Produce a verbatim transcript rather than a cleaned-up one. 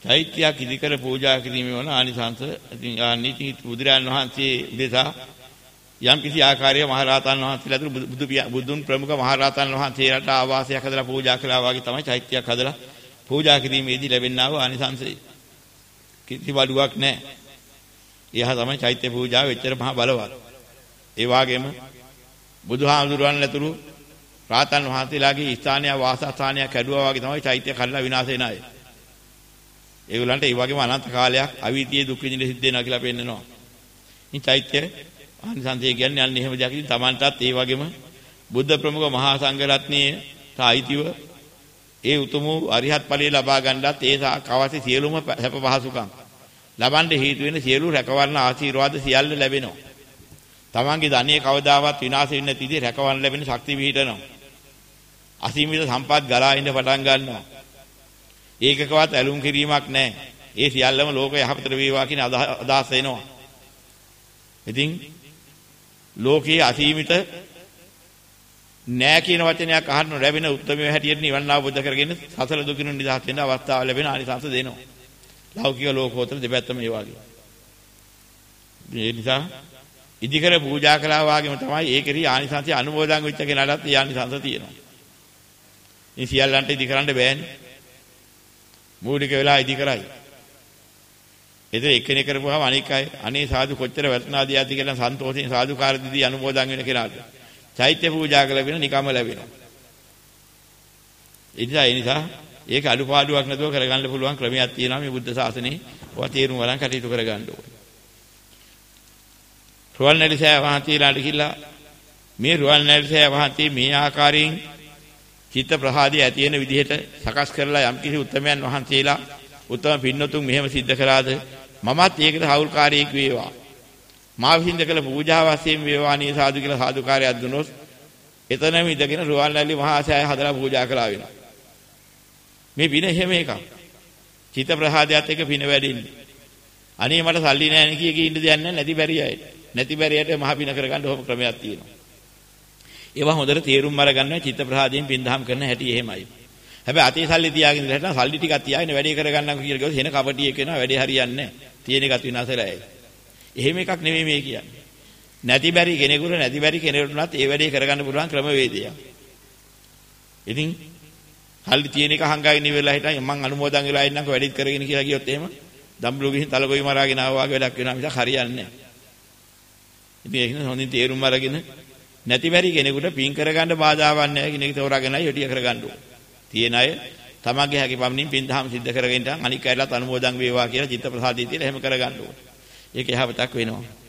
චෛත්‍යයක් ඉදිකර පූජා කිරීමේ වන ආනිසංස ඉතින් ආනීති බුදුරයන් වහන්සේ දෙසා යම් කිසි ආකාරයක මහරහතන් වහන්සේලා අතුරු බුදු බුදුන් ප්‍රමුඛ මහරහතන් වහන්සේලාට ආවාසයක් හදලා පූජා කළා වගේ තමයි චෛත්‍යයක් හදලා පූජා කිරීමේදී ලැබෙනා වූ ආනිසංසය. කිසි වඩුවක් නැහැ. එහා තමයි චෛත්‍ය පූජාව එච්චර මහා බලවත්. ඒ වගේම බුදුහාමුදුරුවන් ඇතුළු රාතන් වහන්සේලාගේ ස්ථානය වාසස්ථානයක් හැදුවා වගේ තමයි චෛත්‍ය කඩලා විනාශ වෙන අය. ඒගොල්ලන්ට ඒ වගේම අනන්ත කාලයක් අවීතියේ දුක් විඳින සිද්ධ වෙනවා කියලා පෙන්නනවා. ඉතින් චෛත්‍ය ආනිසංසය කියන්නේ අන්න එහෙම දෙයක්. ඉතින් Tamanටත් ඒ වගේම බුද්ධ ප්‍රමුඛ මහා සංඝ රත්නයේ සායිතිව ඒ උතුම් අරිහත් ඵලයේ ලබා ගන්නත් ඒ අවශ්‍ය සියලුම සැප පහසුකම් ලබන්න හේතු වෙන සියලු රැකවරණ ආශිර්වාද සියල්ල ලැබෙනවා. Tamanගේ ධනිය කවදාවත් විනාශ වෙන්නේ නැති විදිහට රැකවරණ ලැබෙන ශක්තිය පිහිටනවා. අසීමිත සම්පත් ගලා ඉන්න පටන් ගන්නවා. ඒකකවත් ඇලුම් කිරීමක් නැහැ. ඒ සියල්ලම ලෝක යහපතට වේවා කියන අදහස එනවා. ඉතින් ලෝකයේ අසීමිත නෑ කියන වචනයක් අහන්න ලැබෙන උත්තරමයේ හැටියට නිවන් අවබෝධ කරගෙන සසල දුකින් නිදහස් වෙන්න අවස්ථාව ලැබෙන ආනිසංස දෙනවා. ලෞකික ලෝකෝත්තර දෙපැත්තම ඒ වගේ. ඒ නිසා ඉදිකර පූජා කළා වගේම තමයි ඒකෙරි ආනිසංසය අනුමෝදන් වෙච්ච කෙනාටත් ඒ ආනිසංස තියෙනවා. ඉතින් සියල්ලන්ට ඉදි කරන්න බෑනේ. මූලික වෙලා ඉදි කරයි. ඒතර එක්කෙනෙක් කරපුවාම අනික් අය අනේ සාදු කොච්චර වර්තනාදී ආදී කියලා සන්තෝෂයෙන් සාදුකාර දීදී අනුමෝදන් වෙන කෙනාට චෛත්‍ය පූජා කළ වෙන නිකම්ම ලැබෙනවා. ඒ නිසා ඒ නිසා ඒක අඩුපාඩුවක් නැතුව කරගන්න පුළුවන් ක්‍රමයක් තියෙනවා මේ බුද්ධ ශාසනයේ. ඔවා තේරුම් ගන්න කටයුතු කරගන්න ඕනේ. රුවන්වැලිසෑය වහන්සේලාට කියලා මේ රුවන්වැලිසෑය වහන්සේ මේ ආකාරයෙන් චිත්ත ප්‍රහාදී ඇති වෙන විදිහට සකස් කරලා යම්කිසි උත්තමයන් වහන්සේලා උත්තම පින්නතුන් මෙහෙම සිද්ධ කරාද මමත් ඒකට හවුල්කාරයෙක් වේවා. මා විසින් කළ පූජා වශයෙන් වේවා නේ සාදු කියලා සාදුකාරයක් දුනොත් එතනම ඉඳගෙන රුවන්වැලි මහා සෑය හදලා පූජා කළා වෙනවා. මේ පින එහෙම එකක්. චිත්ත ප්‍රහාදයට එක පින වැඩින්නේ. අනේ මට සල්ලි නැහැ නේ කිය කී ඉන්න දෙයක් නැහැ නැති බැරි අය. නැති බැරි අයට මහ පින කරගන්න ඕම ක්‍රමයක් තියෙනවා. ඒවා හොඳට තේරුම් අරගන්න චිත්ත ප්‍රහාදයෙන් පින්දහම් කරන හැටි එහෙමයි. හැබැයි අතේ සල්ලි තියාගෙන ඉඳලා සල්ලි ටිකක් තියාගෙන වැඩේ කරගන්නකෝ කියලා කිව්වොත් එන කපටියෙක් වෙනවා වැඩේ හරියන්නේ නැහැ. තියෙන එකත් විනාශලා යයි. එහෙම එකක් නෙමෙයි මේ කියන්නේ. නැති බැරි කෙනෙකුට නැති බැරි කෙනෙකුටවත් ඒ වැඩේ කරගන්න පුළුවන් ක්‍රමවේදයක්. ඉතින් සල්ලි තියෙන එක හංගාගෙන ඉවරලා හිටන් මං අනුමෝදන් වෙලා ඉන්නම්කෝ වැඩිත් කරගෙන කියලා කිව්වොත් එහෙම දම්බුලු ගිහින් තලගොයි මරාගෙන ආවා වගේ වැඩක් වෙනවා මිසක් හරියන්නේ නැහැ. ඉතින් ඒක නේ හොඳින් තේරුම් අරගෙන නැති බැරි කෙනෙකුට පින් කරගන්න බාධාවක් නැහැ කියන එක තෝරාගෙනයි යටිය කරගන්න ඕනේ. තියෙන අය තමන්ගේ හැකි පමණින් පින් දහම් සිද්ධ කරගෙන ඉඳන් අනික් අයලත් අනුමෝදන් වේවා කියලා චිත්ත ප්‍රසාදී තියලා එහෙම කරගන්න ඕනේ. ඒක යහපතක් වෙනවා.